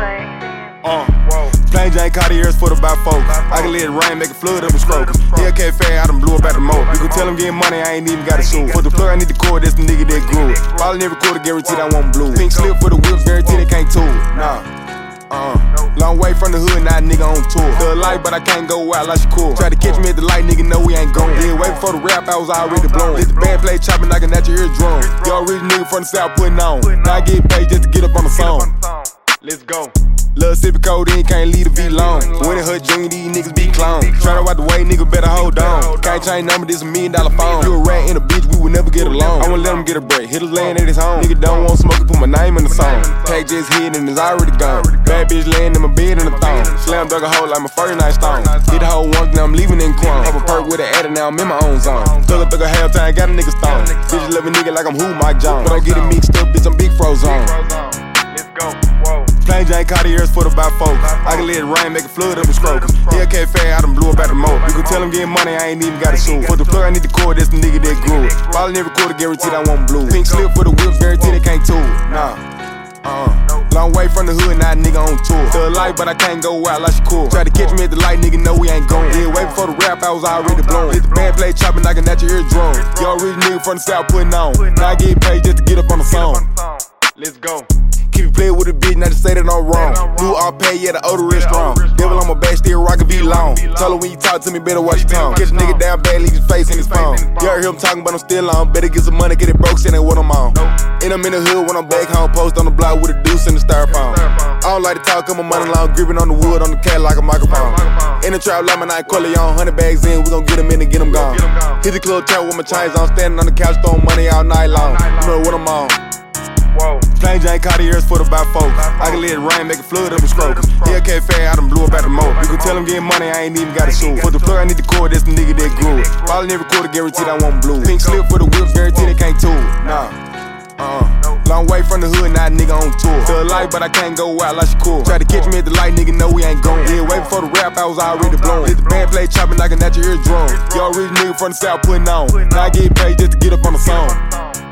Plain Jane Cartiers for the bifolk. I can let it rain, make it flood up and stroke. Hellcat fat, I done blew up at the moat. You can tell him getting money, I ain't even got a shoe. For the plug, I need the cord, that's the nigga that grew it. Following every quarter, guaranteed I won't blue. Pink slip for the whips, guaranteed they can't tool. Nah. Long way from the hood, now nigga on tour. Feel light, but I can't go out like she cool. Try to catch me at the light, nigga know we ain't going. Yeah, way before the rap, I was already blowing. Let the band play chopping, knocking at your eardrum. Y'all rich nigga from the south putting on. Now I get paid just to get up on the song. Let's go. Lil' sippin' codeine, can't leave the V long. When it hurt junior, these niggas be clones. Tryna out the way, nigga better hold on. Can't change number, this $1 million phone. You a rat and a bitch, we would never get along. I won't let him get a break, hit a land at his home. Nigga don't want smoke, put my name in the song. Pack just hit and it's already gone. Bad bitch laying in my bed in the thong. Slam dug a hole like my first night stone. Hit the whole once, now I'm leaving in chrome. Have a perk with an adder, now I'm in my own zone. Thug a half time, got a nigga stone. Bitch love a nigga like I'm who, Mike Jones. But don't get it mixed up, bitch, I'm big Frozone. Let's go, whoa. Plain Jane Cartiers for the bifolk. I can let it rain, make it flood up and stroke. Hellcat fat, I done blew up at the moat. You can tell him getting money, I ain't even got a shoe. For the plug, I need the cord, that's the nigga that grew it. Following every quarter, guaranteed I won't blue. Pink slip for the whips, guaranteed they can't tool. Nah. Long way from the hood, now nigga on tour. Feel light, but I can't go out like she cool. Try to catch me at the light, nigga know we ain't going. Yeah, way before the rap, I was already blowing. Let the band play chopping, knocking at your eardrum. Y'all rich nigga from the south putting on. Now I get paid just to get up on the song. Let's go. Keep it playing with a bitch, not to say that I'm wrong. Do all pay, yeah, the odor is strong. Devil on my back, still rockin' V long. Tell her when you talk to me, better watch your tongue. Catch a nigga down bad, leave his face in his phone. You heard him talking, but I'm still on. Better get some money, get it broke, saying ain't what I'm on. And I'm in the hood when I'm back home, post on the block with a deuce in the styrofoam. I don't like to talk, I'm a money long, gripping on the wood, on the cat like a microphone. In the trap, like my night, Corleone, 100 bags in, we gon' get them in and get them gone. Hit the club trap with my chains on, standing on the couch, throwing money all night long. You know what I'm on. Plain Jane Cartiers for the bifolk. I can let it rain, make it flood up and stroke. Hellcat fat, I done blew up at the moat. You can tell him getting money, I ain't even got a shoe. For the plug, I need the cord, that's the nigga that grew it. Following every quarter, guaranteed I won't blue. Pink slip for the whips, guaranteed they can't tool. Nah. Long way from the hood, now nigga on tour. Feel light, but I can't go out like she cool. Try to catch me at the light, nigga know we ain't going. Yeah, way before the rap, I was already blowing. Let the band play chopping, knocking at your eardrum. Y'all rich nigga from the south putting on. Now I get paid just to get up on the song.